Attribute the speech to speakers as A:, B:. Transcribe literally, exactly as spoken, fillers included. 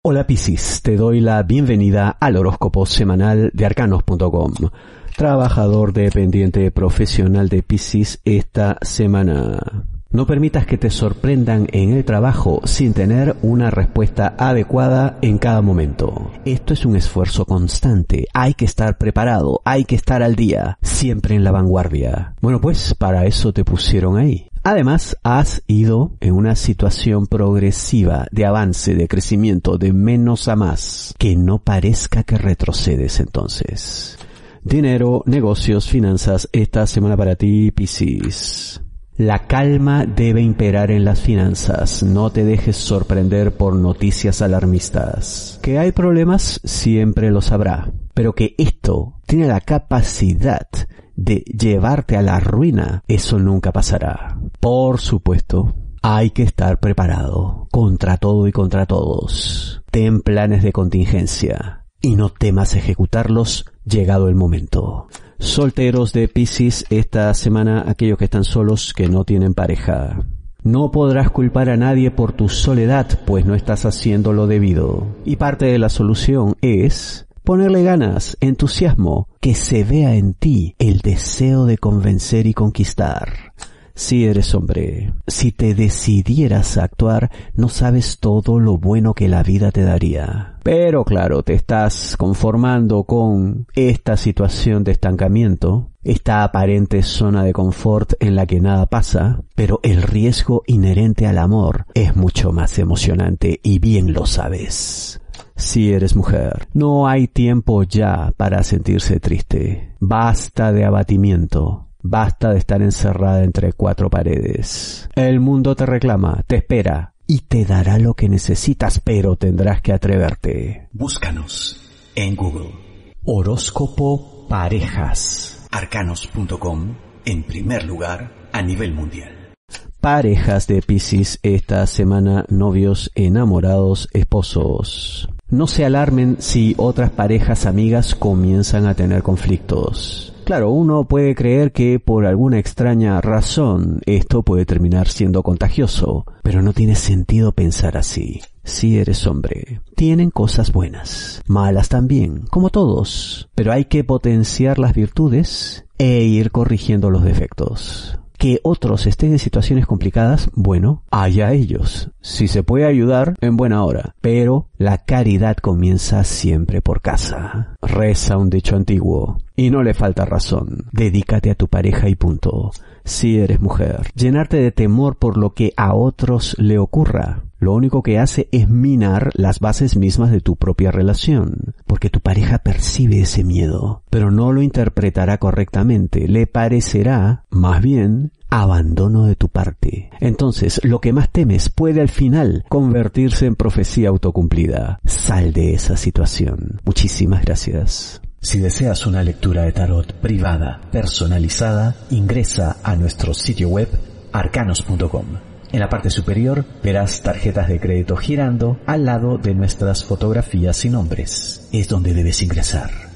A: Hola Piscis, te doy la bienvenida al horóscopo semanal de arcanos punto com. Trabajador dependiente profesional de Piscis esta semana. No permitas que te sorprendan en el trabajo sin tener una respuesta adecuada en cada momento. Esto es un esfuerzo constante, hay que estar preparado, hay que estar al día, siempre en la vanguardia. Bueno, pues para eso te pusieron ahí. Además, has ido en una situación progresiva de avance, de crecimiento, de menos a más. Que no parezca que retrocedes entonces. Dinero, negocios, finanzas, esta semana para ti, Piscis. La calma debe imperar en las finanzas, no te dejes sorprender por noticias alarmistas. Que hay problemas, siempre los habrá, pero que esto tiene la capacidad de llevarte a la ruina, eso nunca pasará. Por supuesto, hay que estar preparado contra todo y contra todos. Ten planes de contingencia y no temas ejecutarlos llegado el momento. Solteros de Piscis esta semana, aquellos que están solos, que no tienen pareja. No podrás culpar a nadie por tu soledad, pues no estás haciendo lo debido. Y parte de la solución es ponerle ganas, entusiasmo, que se vea en ti el deseo de convencer y conquistar. Si eres hombre, si te decidieras a actuar, no sabes todo lo bueno que la vida te daría. Pero claro, te estás conformando con esta situación de estancamiento, esta aparente zona de confort en la que nada pasa, pero el riesgo inherente al amor es mucho más emocionante y bien lo sabes. Si eres mujer, no hay tiempo ya para sentirse triste. Basta de abatimiento. Basta de estar encerrada entre cuatro paredes. El mundo te reclama, te espera y te dará lo que necesitas, pero tendrás que atreverte.
B: Búscanos en Google.
A: Horóscopo Parejas.
B: arcanos punto com, en primer lugar a nivel mundial.
A: Parejas de Piscis esta semana, novios, enamorados, esposos. No se alarmen si otras parejas amigas comienzan a tener conflictos. Claro, uno puede creer que por alguna extraña razón esto puede terminar siendo contagioso, pero no tiene sentido pensar así. Si eres hombre, tienen cosas buenas, malas también, como todos, pero hay que potenciar las virtudes e ir corrigiendo los defectos. Que otros estén en situaciones complicadas, bueno, allá ellos. Si se puede ayudar, en buena hora. Pero la caridad comienza siempre por casa. Reza un dicho antiguo. Y no le falta razón. Dedícate a tu pareja y punto. Si eres mujer, llenarte de temor por lo que a otros le ocurra, lo único que hace es minar las bases mismas de tu propia relación, porque tu pareja percibe ese miedo, pero no lo interpretará correctamente, le parecerá, más bien, abandono de tu parte. Entonces, lo que más temes puede al final convertirse en profecía autocumplida. Sal de esa situación. Muchísimas gracias.
B: Si deseas una lectura de tarot privada, personalizada, ingresa a nuestro sitio web arcanos punto com. En la parte superior verás tarjetas de crédito girando al lado de nuestras fotografías y nombres. Es donde debes ingresar.